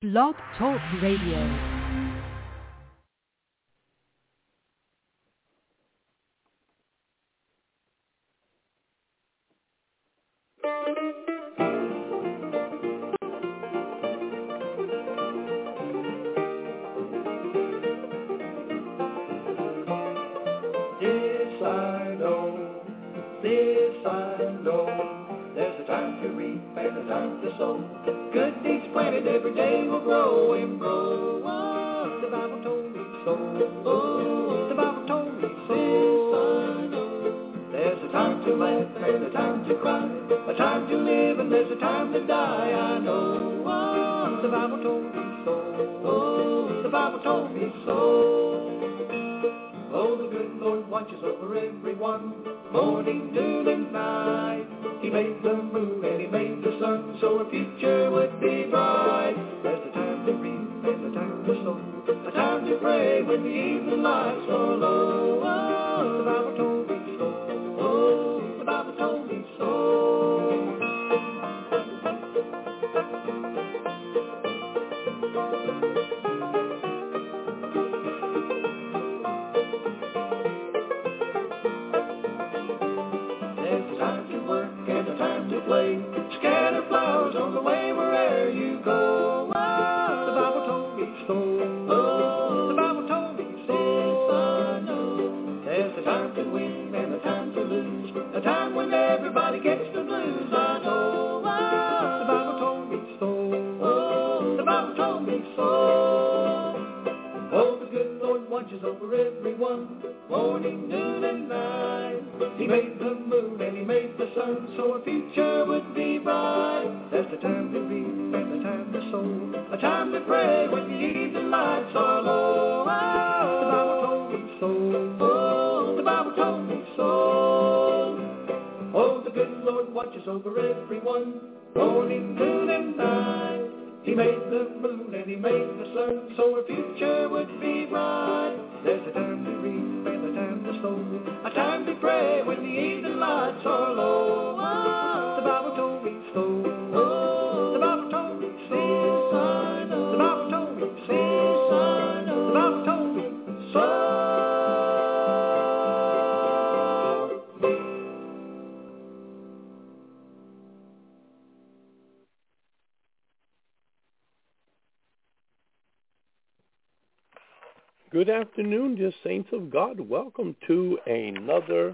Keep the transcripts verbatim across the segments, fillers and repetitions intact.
Blog Talk Radio. Good afternoon, dear saints of God. Welcome to another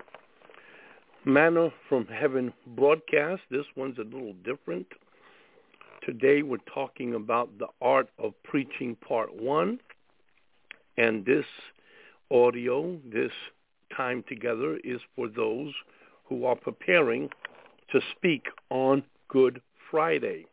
Manna from Heaven broadcast. This one's a little different. Today we're talking about the art of preaching part one. And this audio, this time together, is for those who are preparing to speak on Good Friday.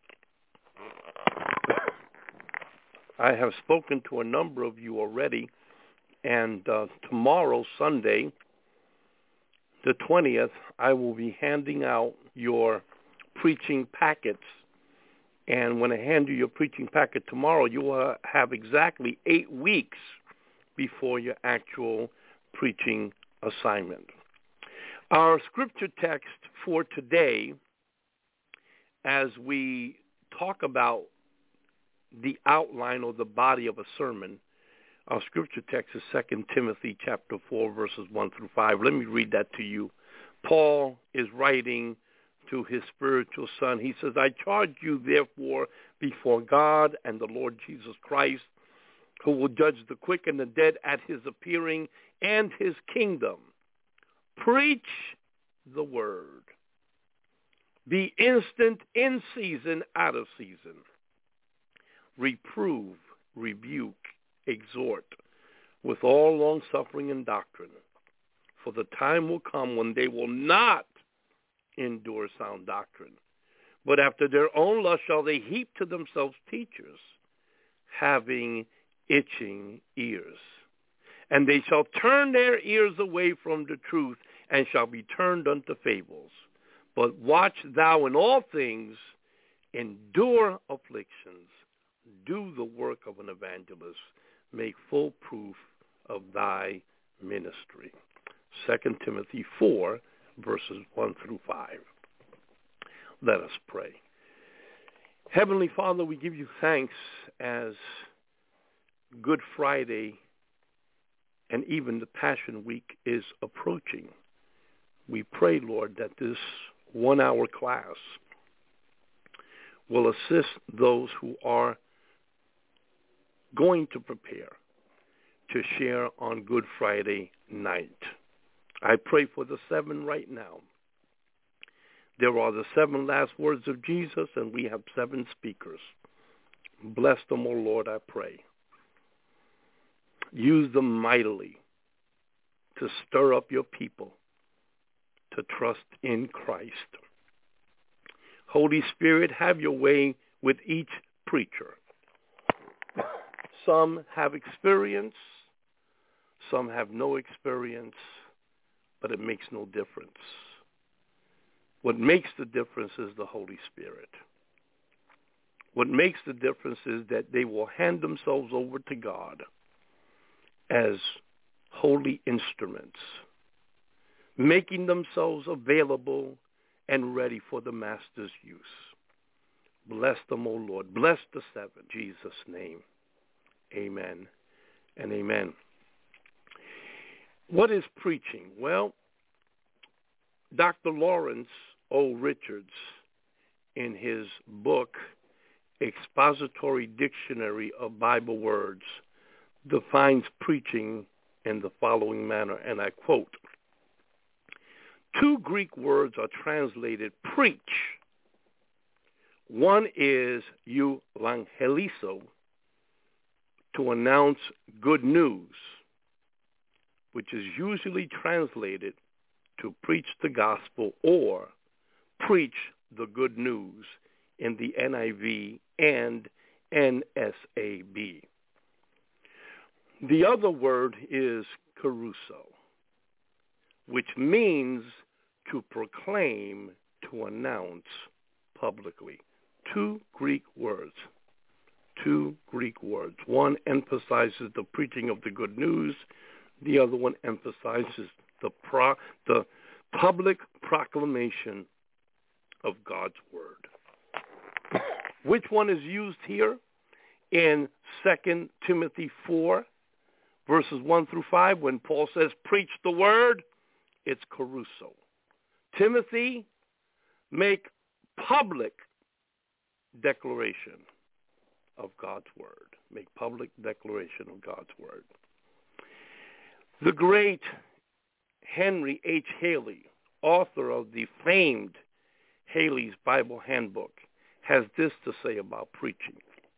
I have spoken to a number of you already. And uh, tomorrow, Sunday, the twentieth, I will be handing out your preaching packets. And when I hand you your preaching packet tomorrow, you will have exactly eight weeks before your actual preaching assignment. Our scripture text for today, as we talk about the outline or the body of a sermon, our scripture text is Second Timothy chapter four, verses one through five. Let me read that to you. Paul is writing to his spiritual son. He says, I charge you therefore before God and the Lord Jesus Christ, who will judge the quick and the dead at his appearing and his kingdom. Preach the word. Be instant in season, out of season. Reprove, rebuke, exhort with all long-suffering and doctrine. For the time will come when they will not endure sound doctrine, but after their own lust shall they heap to themselves teachers, having itching ears. And they shall turn their ears away from the truth, and shall be turned unto fables. But watch thou in all things, endure afflictions, do the work of an evangelist, make full proof of thy ministry. Second Timothy four, verses one through five. Let us pray. Heavenly Father, we give you thanks as Good Friday and even the Passion Week is approaching. We pray, Lord, that this one-hour class will assist those who are going to prepare to share on Good Friday night. I pray for the seven right now. There are the seven last words of Jesus, and we have seven speakers. Bless them, O Lord, I pray. Use them mightily to stir up your people to trust in Christ. Holy Spirit, have your way with each preacher. Some have experience, some have no experience, but it makes no difference. What makes the difference is the Holy Spirit. What makes the difference is that they will hand themselves over to God as holy instruments, making themselves available and ready for the Master's use. Bless them, O Lord. Bless the seven. In Jesus' name, amen and amen. What is preaching? Well, Doctor Lawrence O. Richards, in his book, Expository Dictionary of Bible Words, defines preaching in the following manner, and I quote, two Greek words are translated preach. One is euangelizo, to announce good news, which is usually translated to preach the gospel or preach the good news in the N I V and N S A B. The other word is kerusso, which means to proclaim, to announce publicly. Two Greek words. Two Greek words. One emphasizes the preaching of the good news. The other one emphasizes the pro, the public proclamation of God's word. Which one is used here? In Second Timothy four, verses one through five, when Paul says, preach the word, it's kerusso. Timothy, make public declaration of God's word. Make public declaration of God's word. The great Henry H. Haley, author of the famed Haley's Bible Handbook, has this to say about preaching.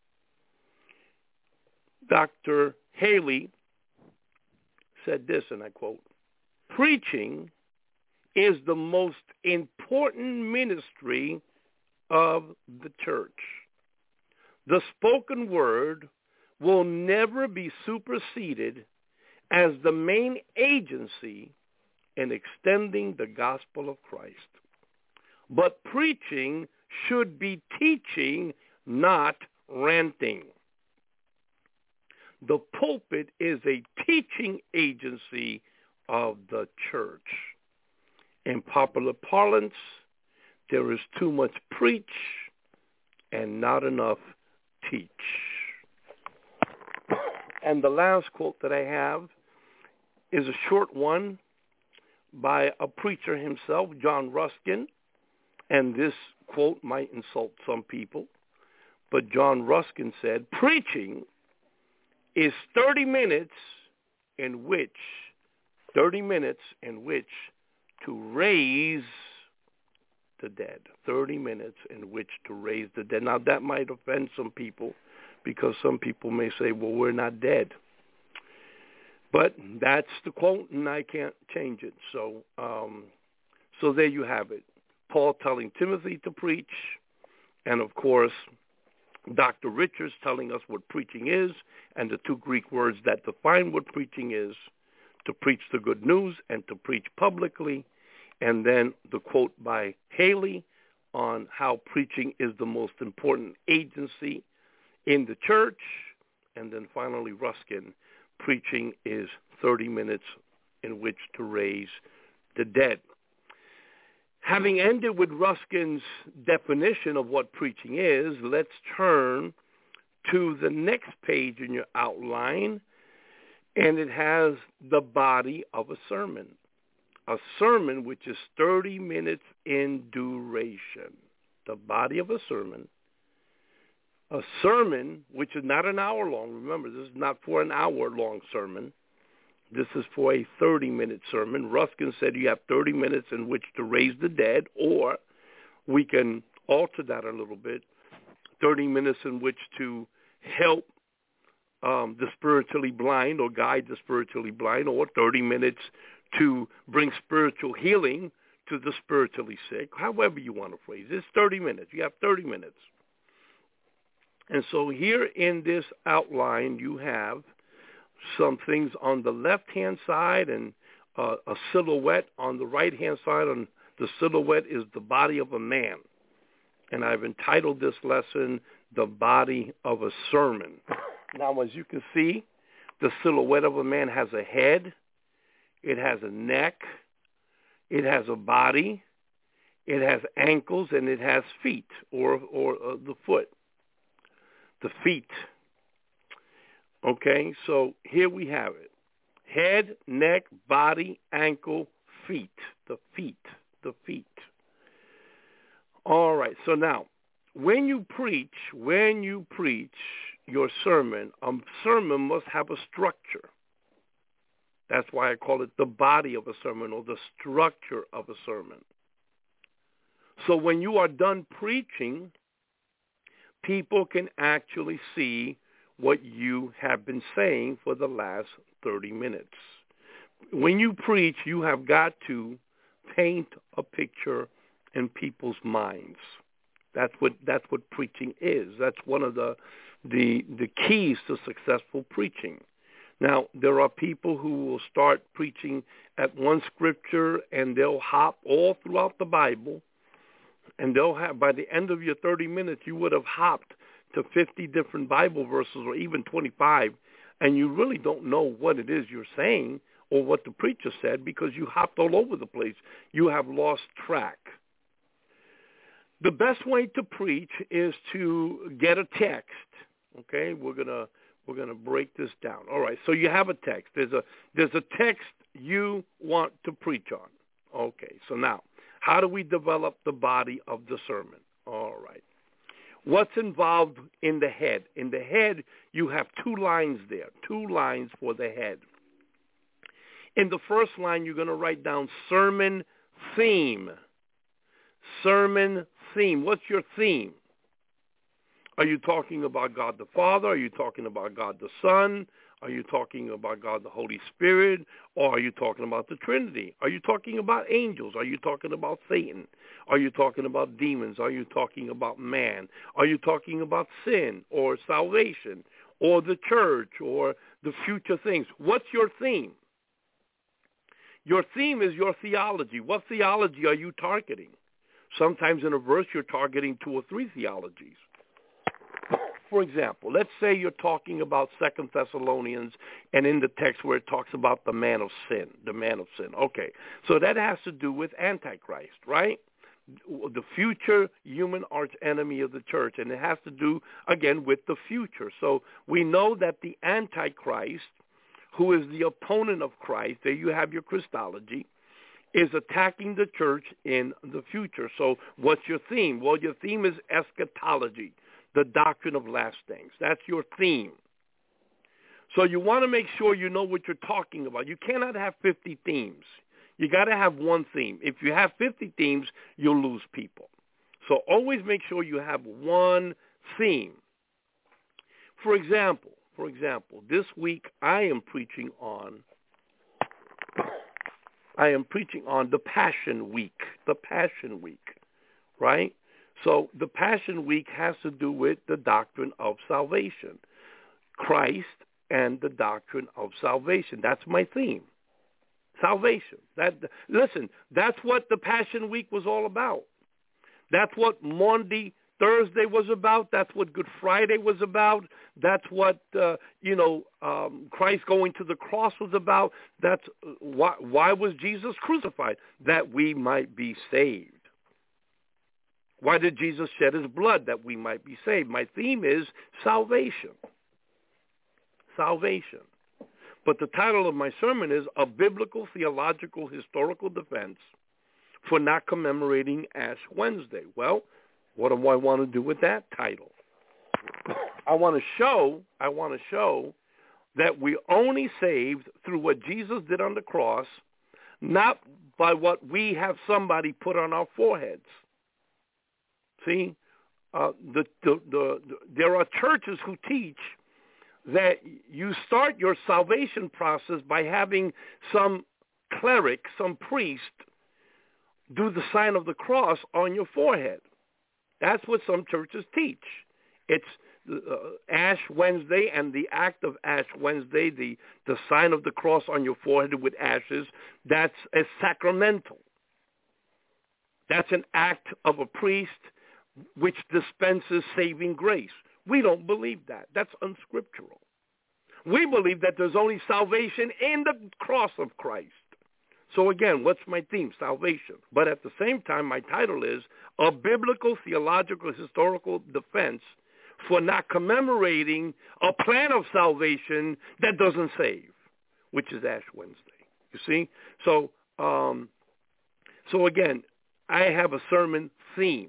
Doctor Haley said this, and I quote, preaching is the most important ministry of the church. The spoken word will never be superseded as the main agency in extending the gospel of Christ. But preaching should be teaching, not ranting. The pulpit is a teaching agency of the church. In popular parlance, there is too much preach and not enough teach. And the last quote that I have is a short one by a preacher himself, John Ruskin. And this quote might insult some people, but John Ruskin said, preaching is thirty minutes in which, thirty minutes in which to raise the dead. thirty minutes in which to raise the dead. Now that might offend some people because some people may say, well, we're not dead. But that's the quote, and I can't change it. So, um, so there you have it. Paul telling Timothy to preach, and of course, Doctor Richards telling us what preaching is, and the two Greek words that define what preaching is, to preach the good news and to preach publicly, and then the quote by Haley on how preaching is the most important agency in the church, and then finally Ruskin, preaching is thirty minutes in which to raise the dead. Having ended with Ruskin's definition of what preaching is, let's turn to the next page in your outline, and it has the body of a sermon. A sermon which is thirty minutes in duration. The body of a sermon. A sermon which is not an hour long. Remember, this is not for an hour-long sermon. This is for a thirty-minute sermon. Ruskin said you have thirty minutes in which to raise the dead, or we can alter that a little bit, thirty minutes in which to help um, the spiritually blind or guide the spiritually blind, or thirty minutes to bring spiritual healing to the spiritually sick, however you want to phrase it. It's thirty minutes. You have thirty minutes. And so here in this outline, you have some things on the left-hand side and uh, a silhouette on the right-hand side. And the silhouette is the body of a man. And I've entitled this lesson, The Body of a Sermon. Now, as you can see, the silhouette of a man has a head, it has a neck, it has a body, it has ankles, and it has feet, or, or uh, the foot, the feet. Okay, so here we have it. Head, neck, body, ankle, feet. The feet, the feet. All right, so now, when you preach, when you preach your sermon, a sermon must have a structure. That's why I call it the body of a sermon, or the structure of a sermon. So when you are done preaching, people can actually see what you have been saying for the last thirty minutes. When you preach, you have got to paint a picture in people's minds. That's what that's what preaching is. That's one of the the the keys to successful preaching. Now, there are people who will start preaching at one scripture and they'll hop all throughout the Bible, and they'll have, by the end of your thirty minutes, you would have hopped to fifty different Bible verses, or even twenty-five, and you really don't know what it is you're saying or what the preacher said because you hopped all over the place. You have lost track. The best way to preach is to get a text. Okay, we're gonna we're gonna break this down. All right, so you have a text. There's a there's a text you want to preach on. Okay, so now how do we develop the body of the sermon? All right. What's involved in the head? In the head, you have two lines there, two lines for the head. In the first line, you're going to write down sermon theme. Sermon theme. What's your theme? Are you talking about God the Father? Are you talking about God the Son? Are you talking about God the Holy Spirit? Or are you talking about the Trinity? Are you talking about angels? Are you talking about Satan? Are you talking about demons? Are you talking about man? Are you talking about sin or salvation or the church or the future things? What's your theme? Your theme is your theology. What theology are you targeting? Sometimes in a verse you're targeting two or three theologies. For example, let's say you're talking about Second Thessalonians, and in the text where it talks about the man of sin, the man of sin. Okay, so that has to do with Antichrist, right? The future human arch enemy of the church, and it has to do, again, with the future. So we know that the Antichrist, who is the opponent of Christ, there you have your Christology, is attacking the church in the future. So what's your theme? Well, your theme is eschatology, the doctrine of last things. That's your theme. So you want to make sure you know what you're talking about. You cannot have fifty themes. You got to have one theme. If you have fifty themes, you'll lose people. So always make sure you have one theme. For example, for example, this week I am preaching on I am preaching on the Passion Week, the Passion Week, right? So the Passion Week has to do with the doctrine of salvation, Christ and the doctrine of salvation. That's my theme, salvation. That listen, that's what the Passion Week was all about. That's what Maundy Thursday was about. That's what Good Friday was about. That's what, uh, you know, um, Christ going to the cross was about. That's why, why was Jesus crucified? That we might be saved. Why did Jesus shed his blood? That we might be saved. My theme is salvation. Salvation. But the title of my sermon is A Biblical, Theological, Historical Defense for Not Commemorating Ash Wednesday. Well, what do I want to do with that title? I want to show, I want to show that we're only saved through what Jesus did on the cross, not by what we have somebody put on our foreheads. See, uh, the, the, the, the, there are churches who teach that you start your salvation process by having some cleric, some priest, do the sign of the cross on your forehead. That's what some churches teach. It's uh, Ash Wednesday and the act of Ash Wednesday, the, the sign of the cross on your forehead with ashes, that's a sacramental. That's an act of a priest which dispenses saving grace. We don't believe that. That's unscriptural. We believe that there's only salvation in the cross of Christ. So again, what's my theme? Salvation. But at the same time, my title is A Biblical, Theological, Historical Defense for Not Commemorating a Plan of Salvation that doesn't save, which is Ash Wednesday. You see? So, um, so again, I have a sermon theme.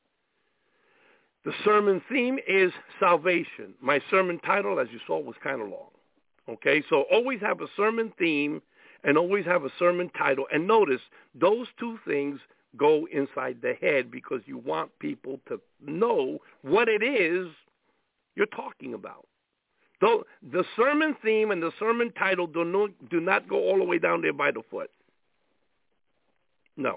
The sermon theme is salvation. My sermon title, as you saw, was kind of long. Okay, so always have a sermon theme and always have a sermon title. And notice, those two things go inside the head because you want people to know what it is you're talking about. Though the sermon theme and the sermon title do not, do not go all the way down there by the foot. No.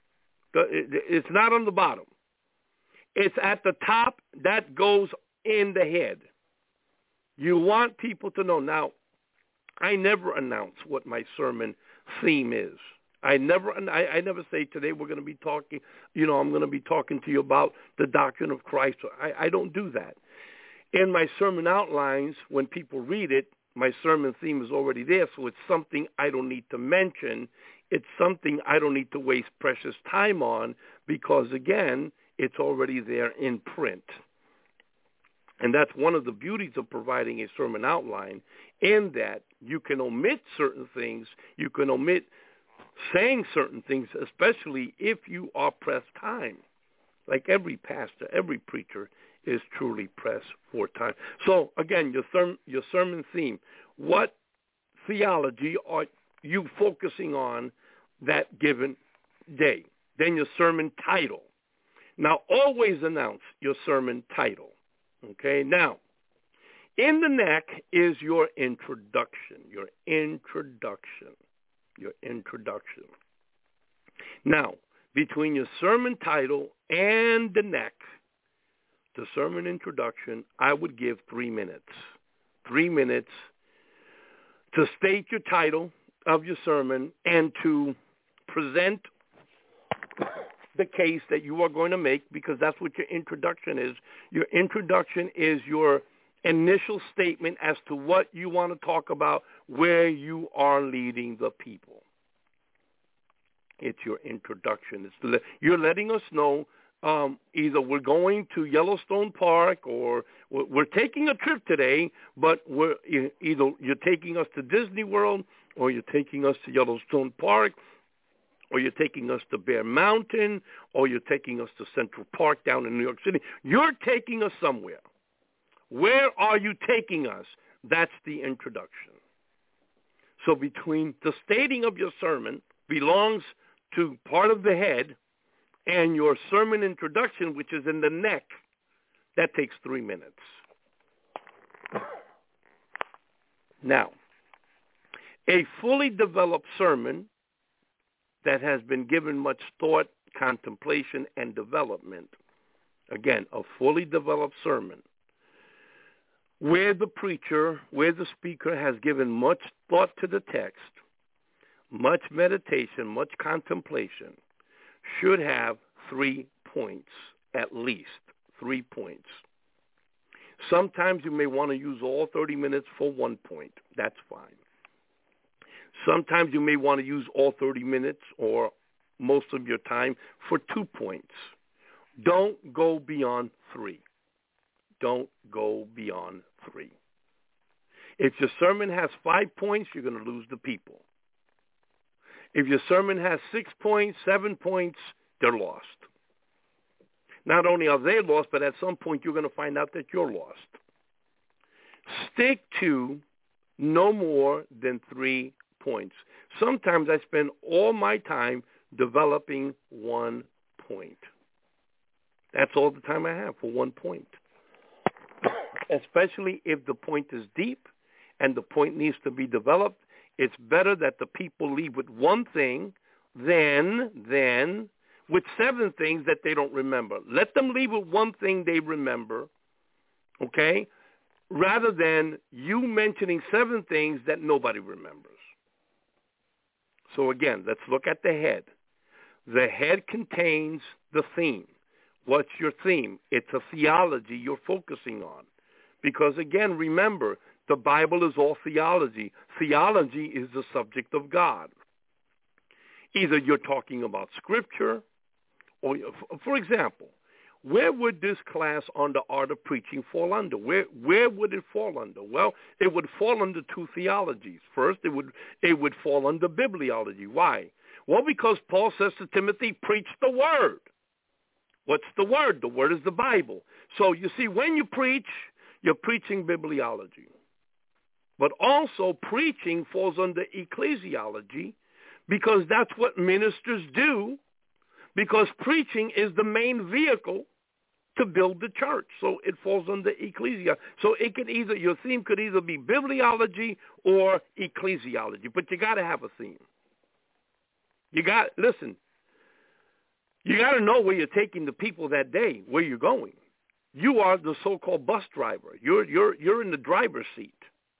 It's not on the bottom. It's at the top. That goes in the head. You want people to know. Now, I never announce what my sermon theme is. I never I, I never say today we're going to be talking, you know, I'm going to be talking to you about the doctrine of Christ. I, I don't do that. In my sermon outlines, when people read it, my sermon theme is already there, so it's something I don't need to mention. It's something I don't need to waste precious time on because, again, it's already there in print. And that's one of the beauties of providing a sermon outline, in that you can omit certain things, you can omit saying certain things, especially if you are pressed time. Like every pastor, every preacher is truly pressed for time. So, again, your, therm- your sermon theme, what theology are you focusing on that given day? Then your sermon title. Now, always announce your sermon title. Okay, now, in the neck is your introduction, your introduction, your introduction. Now, between your sermon title and the neck, the sermon introduction, I would give three minutes. Three minutes to state your title of your sermon and to present the case that you are going to make, because that's what your introduction is. Your introduction is your initial statement as to what you want to talk about, where you are leading the people. It's your introduction. It's the, you're letting us know um, either we're going to Yellowstone Park or we're, we're taking a trip today, but we're either you're taking us to Disney World or you're taking us to Yellowstone Park, or you're taking us to Bear Mountain, or you're taking us to Central Park down in New York City. You're taking us somewhere. Where are you taking us? That's the introduction. So between the stating of your sermon belongs to part of the head, and your sermon introduction, which is in the neck, that takes three minutes. Now, a fully developed sermon that has been given much thought, contemplation, and development. Again, a fully developed sermon where the preacher, where the speaker has given much thought to the text, much meditation, much contemplation, should have three points, at least three points. Sometimes you may want to use all thirty minutes for one point. That's fine. Sometimes you may want to use all thirty minutes or most of your time for two points. Don't go beyond three. Don't go beyond three. If your sermon has five points, you're going to lose the people. If your sermon has six points, seven points, they're lost. Not only are they lost, but at some point you're going to find out that you're lost. Stick to no more than three points. Sometimes I spend all my time developing one point. That's all the time I have for one point. Especially if the point is deep and the point needs to be developed, it's better that the people leave with one thing than, than with seven things that they don't remember. Let them leave with one thing they remember, okay, rather than you mentioning seven things that nobody remembers. So again, let's look at the head. The head contains the theme. What's your theme? It's a theology you're focusing on. Because again, remember, the Bible is all theology. Theology is the subject of God. Either you're talking about Scripture, or, for example, where would this class on the art of preaching fall under? Where where would it fall under? Well, it would fall under two theologies. First, it would it would fall under bibliology. Why? Well, because Paul says to Timothy, preach the word. What's the word? The word is the Bible. So you see, when you preach, you're preaching bibliology. But also preaching falls under ecclesiology because that's what ministers do, because preaching is the main vehicle to build the church. So it falls under ecclesia. So it could either, your theme could either be bibliology or ecclesiology, but you got to have a theme. You got, listen, you got to know where you're taking the people that day, where you're going. You are the so-called bus driver. You're, you're, you're in the driver's seat.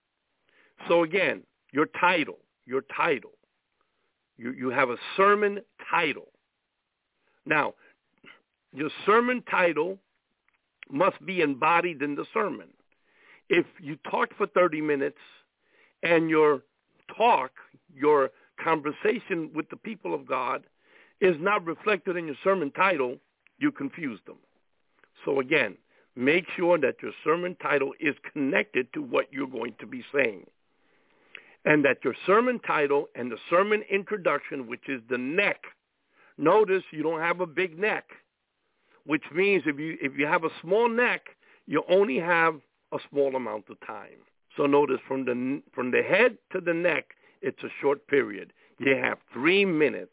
So again, your title, your title. You, you have a sermon title. Now, your sermon title must be embodied in the sermon. If you talk for thirty minutes and your talk, your conversation with the people of God is not reflected in your sermon title, you confuse them. So again, make sure that your sermon title is connected to what you're going to be saying. And that your sermon title and the sermon introduction, which is the neck, notice you don't have a big neck, which means if you if you have a small neck, you only have a small amount of time. So notice from the from the head to the neck, it's a short period. You have three minutes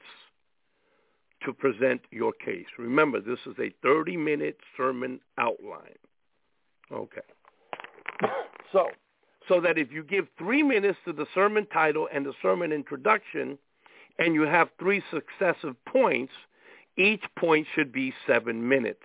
to present your case. Remember, this is a thirty-minute sermon outline. Okay. So, so that if you give three minutes to the sermon title and the sermon introduction, and you have three successive points, each point should be seven minutes.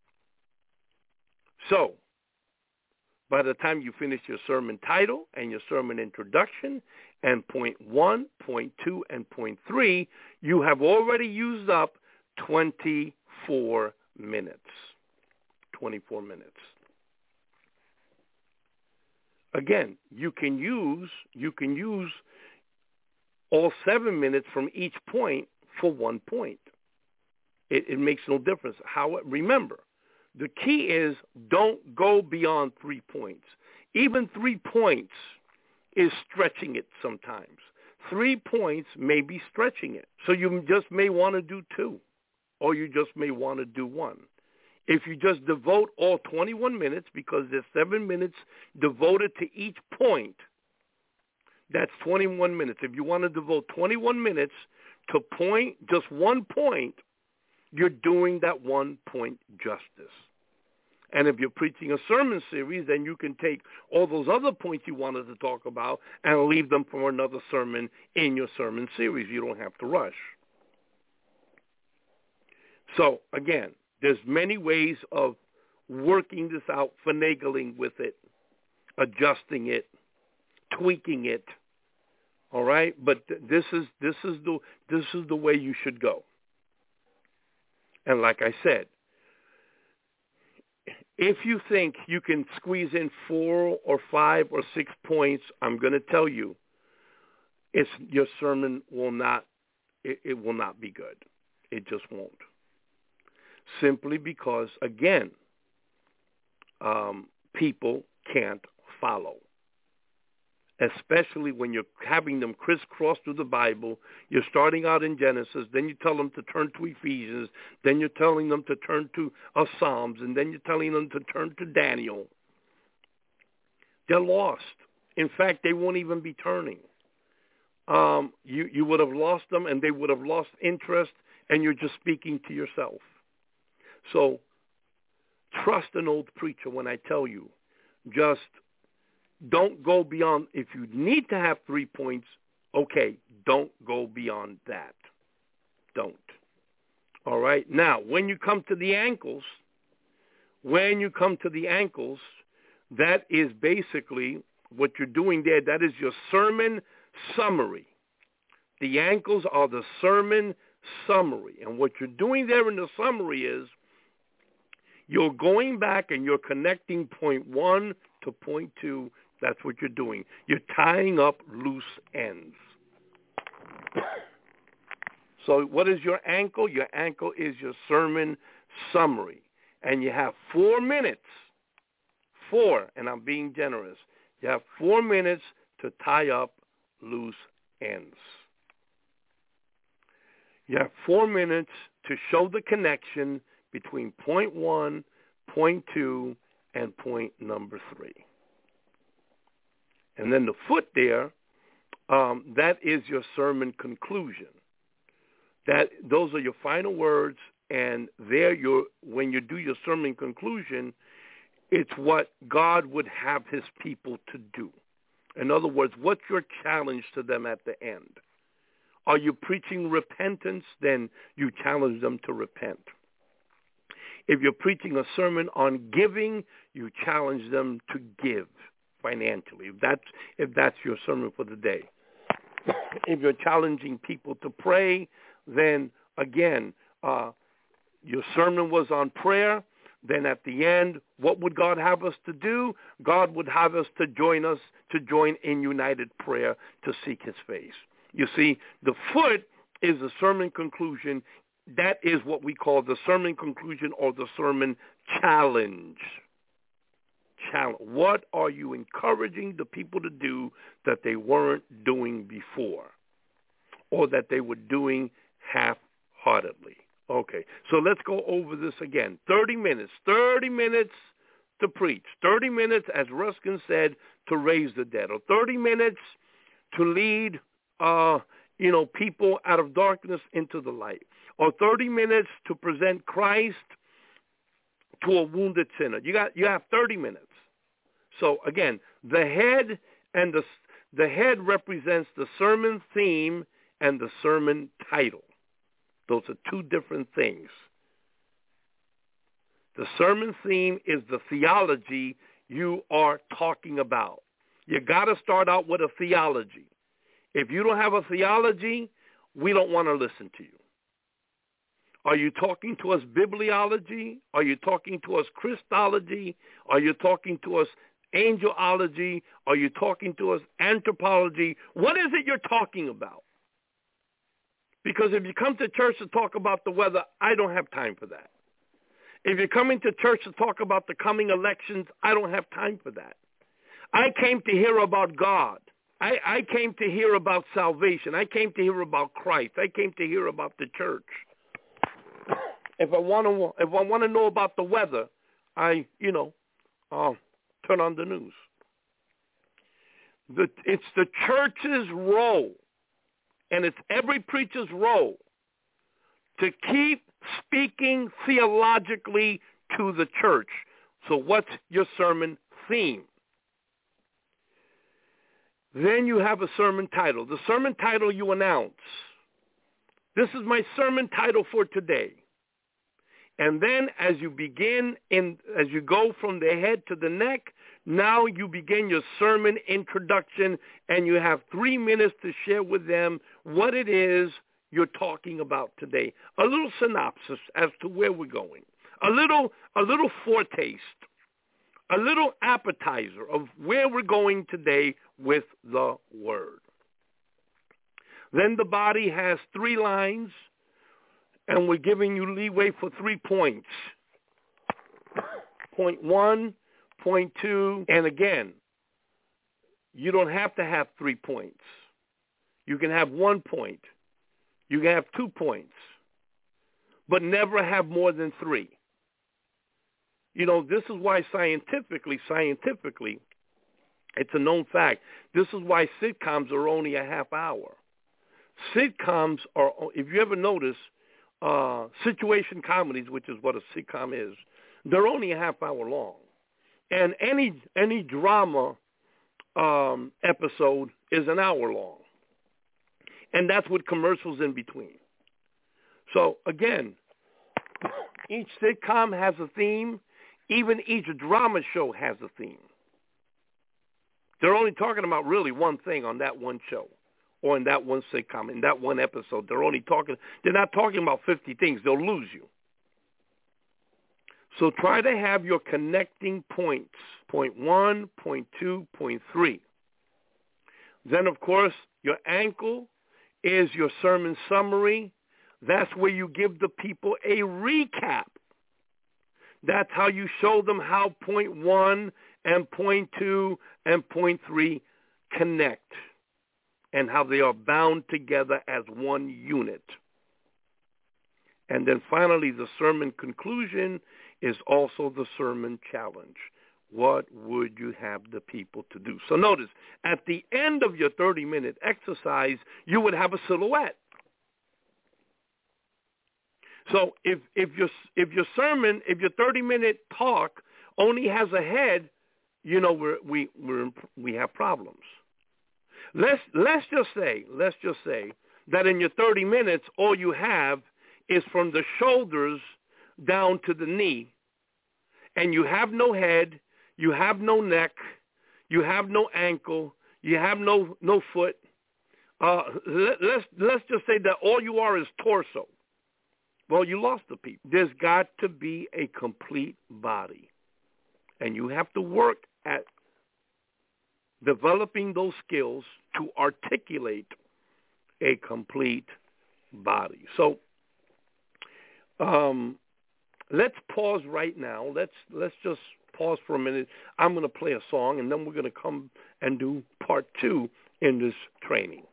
So, by the time you finish your sermon title and your sermon introduction and point one, point two, and point three, you have already used up twenty-four minutes. twenty-four minutes. Again, you can use you can use all seven minutes from each point for one point. It, it makes no difference. How, remember, the key is don't go beyond three points. Even three points is stretching it sometimes. Three points may be stretching it. So you just may want to do two, or you just may want to do one. If you just devote all twenty-one minutes, because there's seven minutes devoted to each point, that's twenty-one minutes. If you want to devote twenty-one minutes to point, just one point, you're doing that one point justice. And if you're preaching a sermon series, then you can take all those other points you wanted to talk about and leave them for another sermon in your sermon series. You don't have to rush. So, again, there's many ways of working this out, finagling with it, adjusting it, tweaking it. All right, but th- this is this is the this is the way you should go. And like I said, if you think you can squeeze in four or five or six points, I'm going to tell you, it's your sermon will not, it, it will not be good. It just won't. Simply because, again, um, people can't follow. Especially when you're having them crisscross through the Bible. You're starting out in Genesis, then you tell them to turn to Ephesians, then you're telling them to turn to uh, Psalms, and then you're telling them to turn to Daniel. They're lost. In fact, they won't even be turning. Um, you, you would have lost them, and they would have lost interest, and you're just speaking to yourself. So trust an old preacher when I tell you, just don't go beyond. If you need to have three points, okay, don't go beyond that. Don't. All right? Now, when you come to the ankles, when you come to the ankles, that is basically what you're doing there. That is your sermon summary. The ankles are the sermon summary. And what you're doing there in the summary is you're going back and you're connecting point one to point two. That's what you're doing. You're tying up loose ends. So what is your ankle? Your ankle is your sermon summary. And you have four minutes, four, and I'm being generous, you have four minutes to tie up loose ends. You have four minutes to show the connection between point one, point two, and point number three. And then the foot there, um, that is your sermon conclusion. That those are your final words, and there you're, when you do your sermon conclusion, it's what God would have his people to do. In other words, what's your challenge to them at the end? Are you preaching repentance? Then you challenge them to repent. If you're preaching a sermon on giving, you challenge them to give financially, if that's, if that's your sermon for the day. If you're challenging people to pray, then again, uh, your sermon was on prayer. Then at the end, what would God have us to do? God would have us to join us, to join in united prayer to seek his face. You see, the foot is the sermon conclusion. That is what we call the sermon conclusion or the sermon challenge. Challenge. What are you encouraging the people to do that they weren't doing before, or that they were doing half-heartedly? Okay, so let's go over this again. thirty minutes. thirty minutes to preach. thirty minutes, as Ruskin said, to raise the dead. Or thirty minutes to lead, uh, you know, people out of darkness into the light. Or thirty minutes to present Christ to a wounded sinner. You got you have thirty minutes. So again, the head and the the head represents the sermon theme and the sermon title. Those are two different things. The sermon theme is the theology you are talking about. You got to start out with a theology. If you don't have a theology, we don't want to listen to you. Are you talking to us bibliology? Are you talking to us Christology? Are you talking to us angelology? Are you talking to us anthropology? What is it you're talking about? Because if you come to church to talk about the weather, I don't have time for that. If you're coming to church to talk about the coming elections, I don't have time for that. I came to hear about God. I, I came to hear about salvation. I came to hear about Christ. I came to hear about the church. If I want to, if I want to know about the weather, I, you know, uh, turn on the news. The, it's the church's role, and it's every preacher's role, to keep speaking theologically to the church. So what's your sermon theme? Then you have a sermon title. The sermon title you announce. This is my sermon title for today. And then as you begin, in, as you go from the head to the neck, now you begin your sermon introduction, and you have three minutes to share with them what it is you're talking about today. A little synopsis as to where we're going. a little, a little foretaste, a little appetizer of where we're going today with the Word. Then the body has three lines, and we're giving you leeway for three points. Point one, point two, and again, you don't have to have three points. You can have one point. You can have two points, but never have more than three. You know, this is why scientifically, scientifically, it's a known fact. This is why sitcoms are only a half hour. Sitcoms are, if you ever notice, uh, situation comedies, which is what a sitcom is, they're only a half hour long. And any any drama um, episode is an hour long. And that's with commercials in between. So, again, each sitcom has a theme. Even each drama show has a theme. They're only talking about really one thing on that one show or in that one sitcom, in that one episode. They're only talking, they're not talking about fifty things. They'll lose you. So try to have your connecting points, point one, point two, point three. Then, of course, your ankle is your sermon summary. That's where you give the people a recap. That's how you show them how point one and point two and point three connect and how they are bound together as one unit. And then finally, the sermon conclusion is also the sermon challenge. What would you have the people to do? So notice, at the end of your thirty-minute exercise, you would have a silhouette. So if if your if your sermon, if your thirty-minute talk only has a head, you know we're, we we're, we have problems. Let's let's just say let's just say that in your thirty minutes, all you have is from the shoulders down to the knee, and you have no head, you have no neck, you have no ankle, you have no no foot. Uh, let, let's let's just say that all you are is torso. Well, you lost the people. There's got to be a complete body, and you have to work at developing those skills to articulate a complete body. So um, let's pause right now. Let's let's just pause for a minute. I'm going to play a song, and then we're going to come and do part two in this training.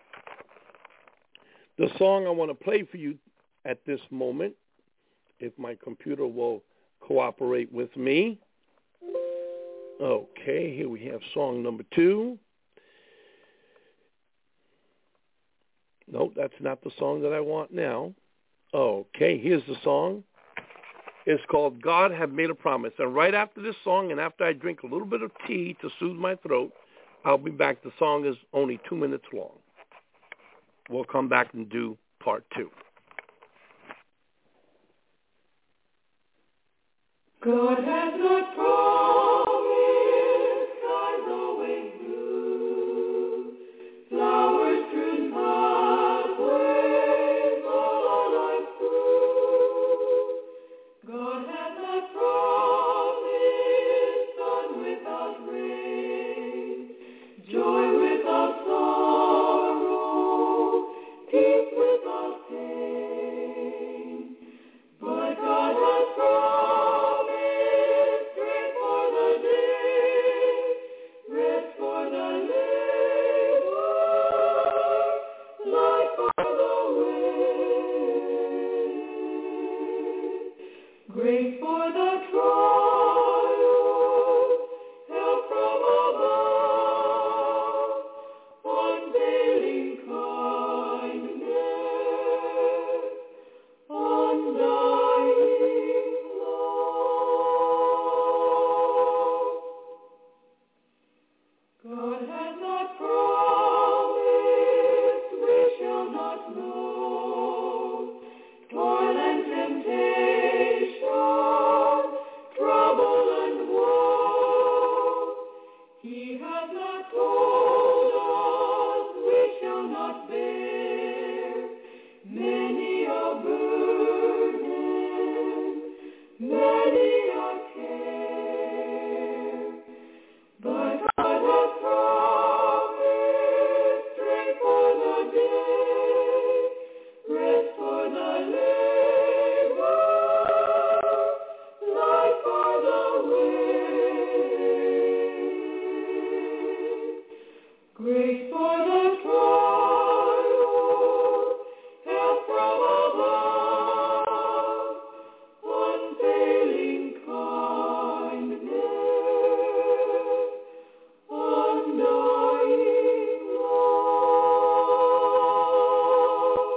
The song I want to play for you at this moment, if my computer will cooperate with me. Okay, here we have song number two. Nope, that's not the song that I want now. Okay, here's the song. It's called God Have Made a Promise. And right after this song, and after I drink a little bit of tea to soothe my throat, I'll be back. The song is only two minutes long. We'll come back and do part two. God has not promised skies always blue, flowers strewn pathways all our life through. God has not promised sun without rain, joy without sorrow, peace without pain. But God has promised grace for the trials, help from above, unveiling kindness, undying love. God has not promised we shall not know toil and temptation, trouble and woe. He has not told us we shall not bear many a burden, Grace for the trial, help from above, unfailing kindness, undying love.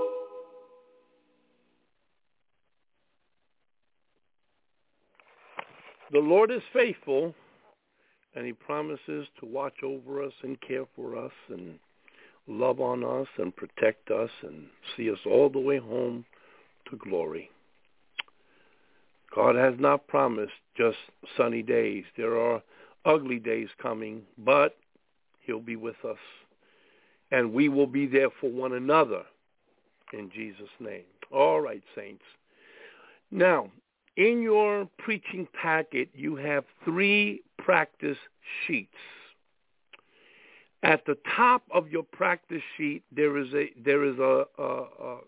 The Lord is faithful, and he promises to watch over us and care for us and love on us and protect us and see us all the way home to glory. God has not promised just sunny days. There are ugly days coming, but he'll be with us. And we will be there for one another in Jesus' name. All right, saints. Now, in your preaching packet, you have three practice sheets. At the top of your practice sheet, there is a there is a a, a,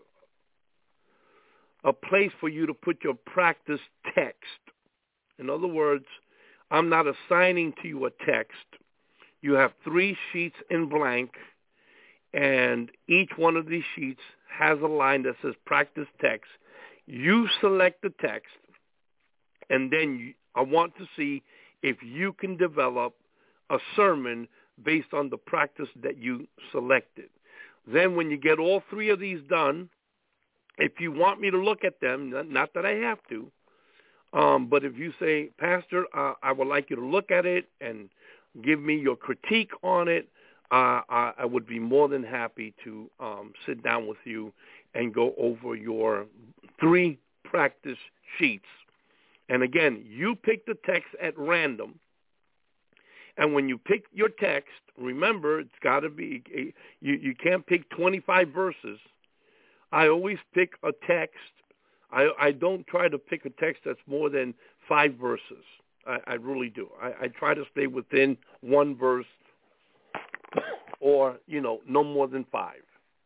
a place for you to put your practice text. In other words, I'm not assigning to you a text. You have three sheets in blank, and each one of these sheets has a line that says practice text. You select the text, and then you, I want to see if you can develop a sermon based on the practice that you selected. Then when you get all three of these done, if you want me to look at them, not that I have to, um, but if you say, Pastor, uh, I would like you to look at it and give me your critique on it, uh, I, I would be more than happy to um, sit down with you and go over your three practice sheets. And again, you pick the text at random. And when you pick your text, remember, it's got to be, you, you can't pick twenty-five verses. I always pick a text. I, I don't try to pick a text that's more than five verses. I, I really do. I, I try to stay within one verse or, you know, no more than five.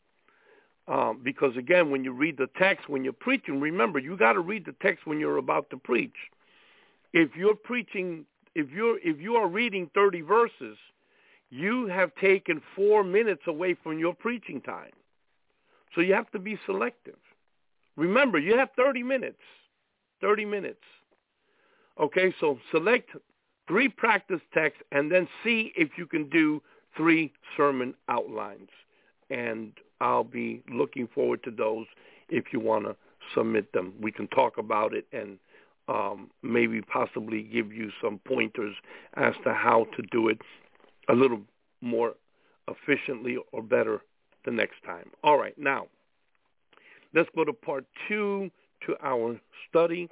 Um, because, again, when you read the text, when you're preaching, remember, you got to read the text when you're about to preach. If you're preaching, if you're if you are reading thirty verses, you have taken four minutes away from your preaching time. So you have to be selective. Remember, you have thirty minutes. thirty minutes. Okay, so select three practice texts and then see if you can do three sermon outlines. And I'll be looking forward to those if you want to submit them. We can talk about it and um, maybe possibly give you some pointers as to how to do it a little more efficiently or better the next time. All right, now, let's go to part two to our study.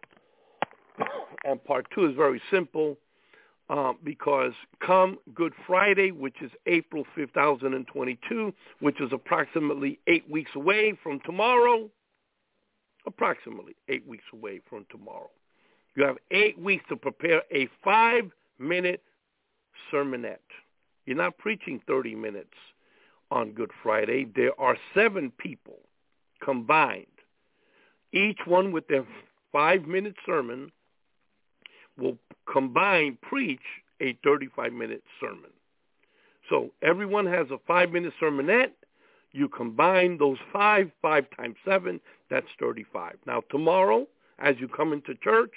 And part two is very simple uh, because come Good Friday, which is April fifth, two thousand twenty-two, which is approximately eight weeks away from tomorrow, approximately eight weeks away from tomorrow. You have eight weeks to prepare a five-minute sermonette. You're not preaching thirty minutes on Good Friday. There are seven people combined, each one with their five-minute sermon will combine preach a thirty-five minute sermon. So everyone has a five-minute sermonette. You combine those five, five times seven, that's thirty-five. Now tomorrow, as you come into church,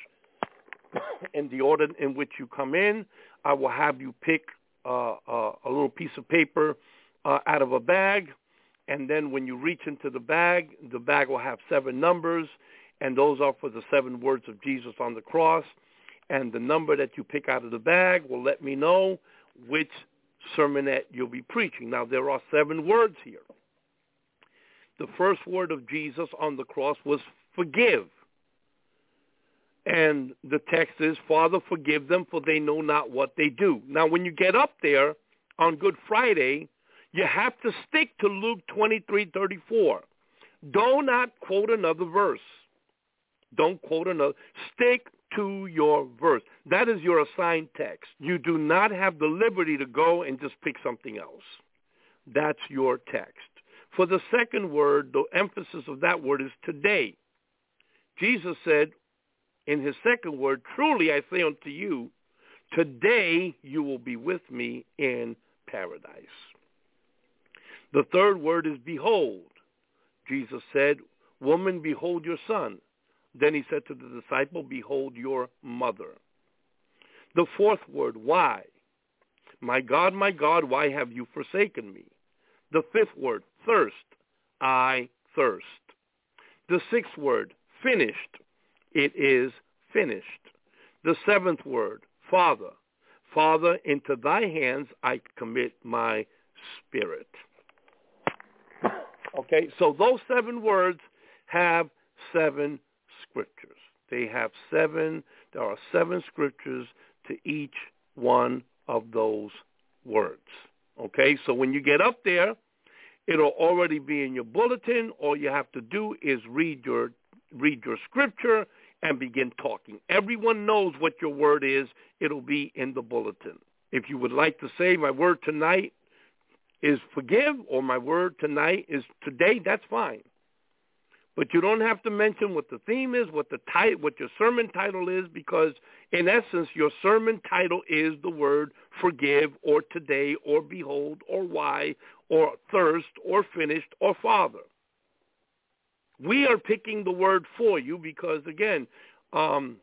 in the order in which you come in, I will have you pick uh, uh, a little piece of paper uh, out of a bag, and then when you reach into the bag, the bag will have seven numbers, and those are for the seven words of Jesus on the cross. And the number that you pick out of the bag will let me know which sermonette you'll be preaching. Now, there are seven words here. The first word of Jesus on the cross was forgive. And the text is, Father, forgive them, for they know not what they do. Now, when you get up there on Good Friday, you have to stick to Luke twenty-three thirty-four. Do not quote another verse. Don't quote another. Stick to your verse. That is your assigned text. You do not have the liberty to go and just pick something else. That's your text. For the second word, the emphasis of that word is today. Jesus said in his second word, truly I say unto you, today you will be with me in paradise. The third word is behold. Jesus said, woman, behold your son. Then he said to the disciple, behold your mother. The fourth word, why? My God, my God, why have you forsaken me? The fifth word, thirst. I thirst. The sixth word, finished. It is finished. The seventh word, Father. Father, into thy hands I commit my spirit. Okay, so those seven words have seven scriptures. They have seven, there are seven scriptures to each one of those words. Okay, so when you get up there, it'll already be in your bulletin. All you have to do is read your read your scripture and begin talking. Everyone knows what your word is. It'll be in the bulletin. If you would like to say my word tonight is forgive, or my word tonight is today, that's fine. But you don't have to mention what the theme is, what the tit- what your sermon title is, because in essence, your sermon title is the word forgive, or today, or behold, or why, or thirst, or finished, or Father. We are picking the word for you because, again, um,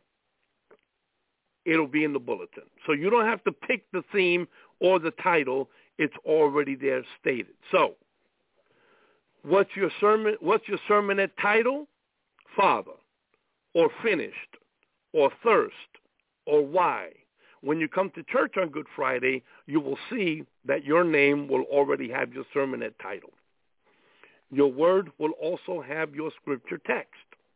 it'll be in the bulletin. So you don't have to pick the theme or the title. It's already there stated. So what's your sermon? What's your sermonette title? Father, or finished, or thirst, or why. When you come to church on Good Friday, you will see that your name will already have your sermonette title. Your word will also have your scripture text.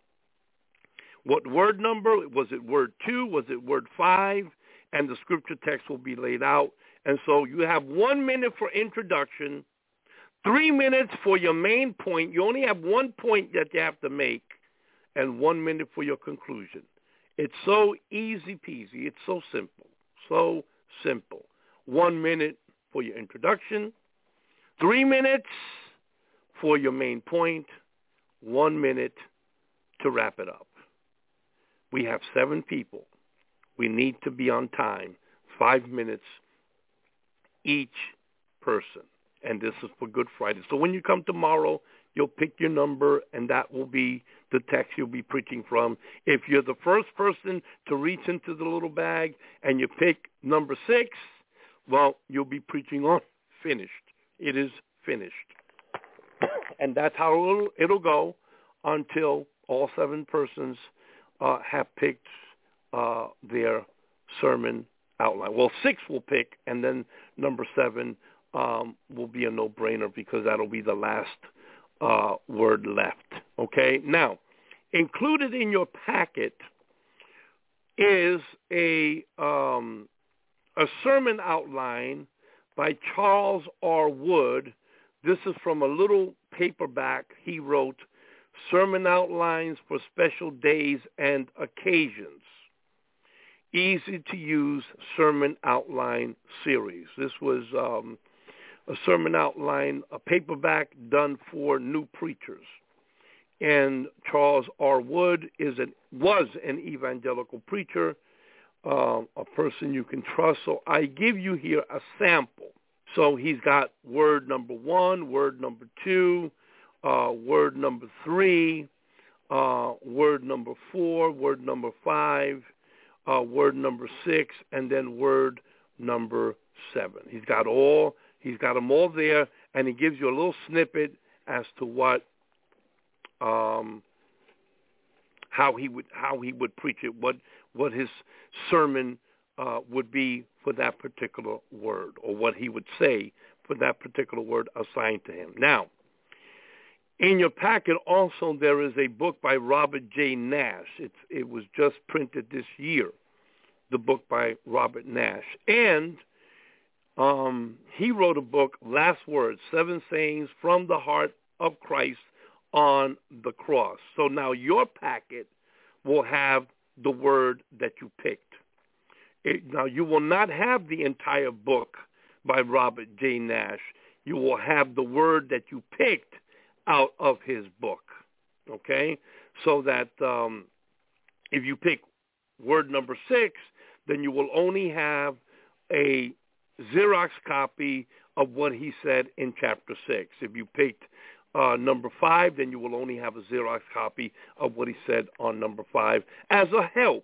What word number? Was it word two? Was it word five? And the scripture text will be laid out. And so you have one minute for introduction, three minutes for your main point. You only have one point that you have to make, and one minute for your conclusion. It's so easy peasy. It's so simple. So simple. One minute for your introduction, three minutes for your main point, one minute to wrap it up. We have seven people. We need to be on time, five minutes each person. And this is for Good Friday. So when you come tomorrow, you'll pick your number, and that will be the text you'll be preaching from. If you're the first person to reach into the little bag and you pick number six, well, you'll be preaching on finished. It is finished. And that's how it'll, it'll go until all seven persons uh, have picked uh, their sermon outline. Well, six will pick, and then number seven um, will be a no-brainer because that'll be the last uh, word left. Okay? Now, included in your packet is a um, a sermon outline by Charles R. Wood. This is from a little paperback he wrote, Sermon Outlines for Special Days and Occasions. Easy to use sermon outline series. This was um, a sermon outline, a paperback done for new preachers. And Charles R. Wood is an, was an evangelical preacher, uh, a person you can trust. So I give you here a sample. So he's got word number one, word number two, uh, word number three, uh, word number four, word number five, uh, word number six, and then word number seven. He's got all, he's got them all there, and he gives you a little snippet as to what, um, how he would, how he would preach it, what, what his sermon Uh, would be for that particular word, or what he would say for that particular word assigned to him. Now, in your packet also there is a book by Robert J. Nash. It's, it was just printed this year, the book by Robert Nash. And um, he wrote a book, Last Words, Seven Sayings from the Heart of Christ on the Cross. So now your packet will have the word that you picked. It, now, you will not have the entire book by Robert J. Nash. You will have the word that you picked out of his book, okay? So that um, if you pick word number six, then you will only have a Xerox copy of what he said in chapter six. If you picked uh, number five, then you will only have a Xerox copy of what he said on number five as a help.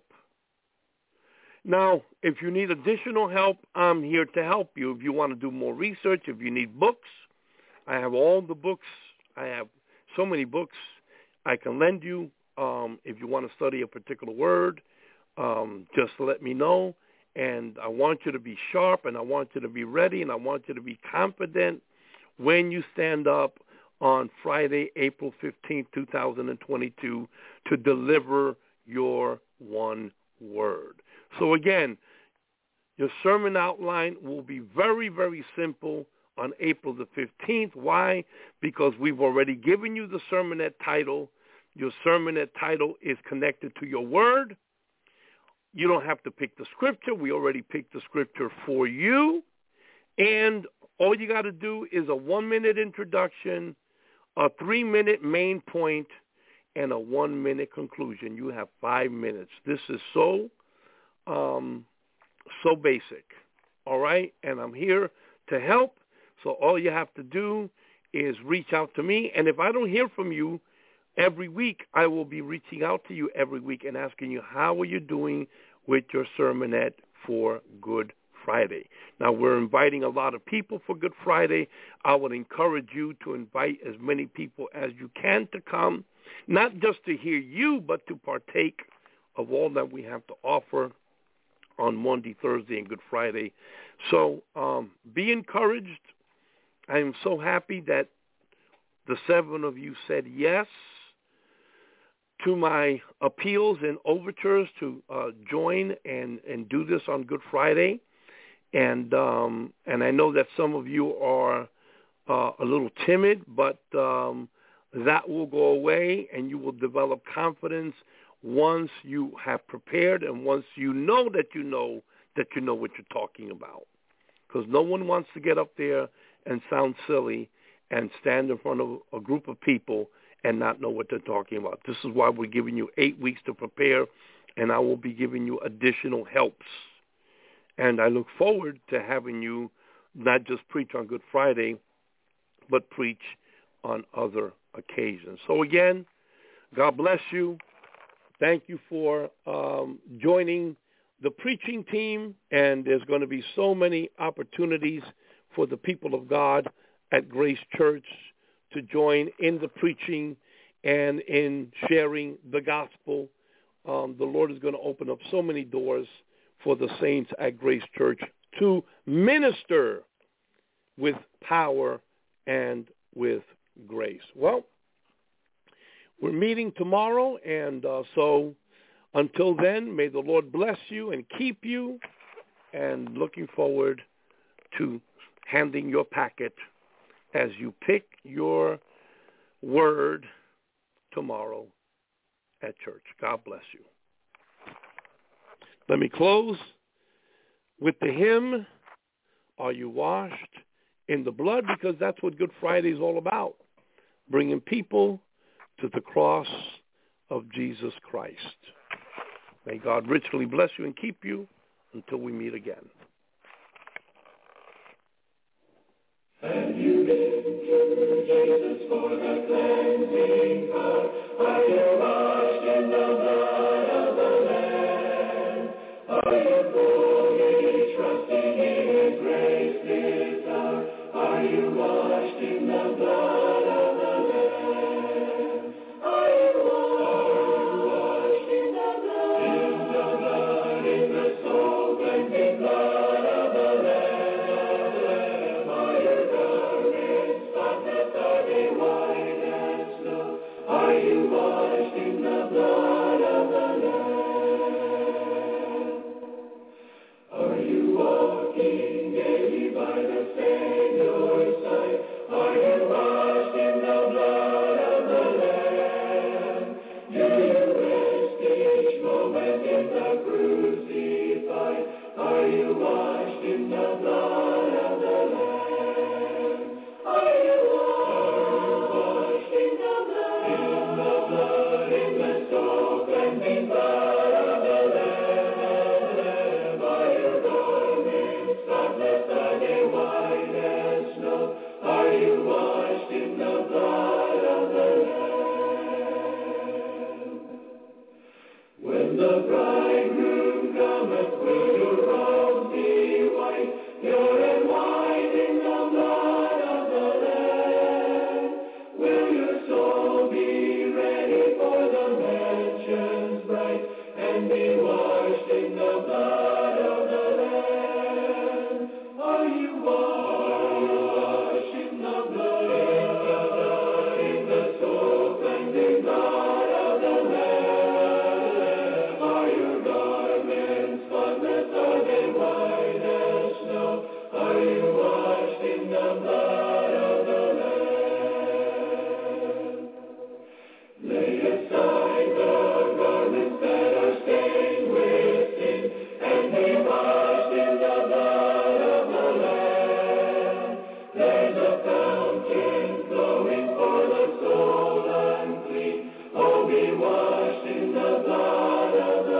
Now, if you need additional help, I'm here to help you. If you want to do more research, if you need books, I have all the books. I have so many books I can lend you. Um, if you want to study a particular word, um, just let me know. And I want you to be sharp, and I want you to be ready, and I want you to be confident when you stand up on Friday, April fifteenth, two thousand twenty-two, to deliver your one word. So again, your sermon outline will be very, very simple on April the fifteenth. Why? Because we've already given you the sermonette title. Your sermonette title is connected to your word. You don't have to pick the scripture. We already picked the scripture for you. And all you got to do is a one-minute introduction, a three-minute main point, and a one-minute conclusion. You have five minutes. This is so, um, so basic, all right? And I'm here to help. So all you have to do is reach out to me. And if I don't hear from you every week, I will be reaching out to you every week and asking you, how are you doing with your sermonette for Good Friday? Now, we're inviting a lot of people for Good Friday. I would encourage you to invite as many people as you can to come, not just to hear you, but to partake of all that we have to offer on Monday, Thursday, and Good Friday. So um, be encouraged. I am so happy that the seven of you said yes to my appeals and overtures to uh, join and, and do this on Good Friday. And um, and I know that some of you are uh, a little timid, but um, that will go away, and you will develop confidence once you have prepared and once you know that you know that you know what you're talking about. Because no one wants to get up there and sound silly and stand in front of a group of people and not know what they're talking about. This is why we're giving you eight weeks to prepare, and I will be giving you additional helps. And I look forward to having you not just preach on Good Friday, but preach on other occasions. So again, God bless you. Thank you for um, joining the preaching team, and there's going to be so many opportunities for the people of God at Grace Church to join in the preaching and in sharing the gospel. Um, the Lord is going to open up so many doors for the saints at Grace Church to minister with power and with grace. Well, we're meeting tomorrow, and uh, so until then, may the Lord bless you and keep you, and looking forward to handing your packet as you pick your word tomorrow at church. God bless you. Let me close with the hymn, Are You Washed in the Blood? Because that's what Good Friday is all about, bringing people to the cross of Jesus Christ. May God richly bless you and keep you until we meet again. And you live through Jesus for the cleansing power. Are you washed in the blood of the Lamb? Are you fully trusting in His grace this hour? Are you washed in the blood of the Lamb? Are you washed in the blood? In the blood, in the soul cleansing blood of the Lamb. Are you washed in the blood of the Lamb? Are you walking daily by the Savior's side? Are you washed in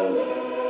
the Lamb.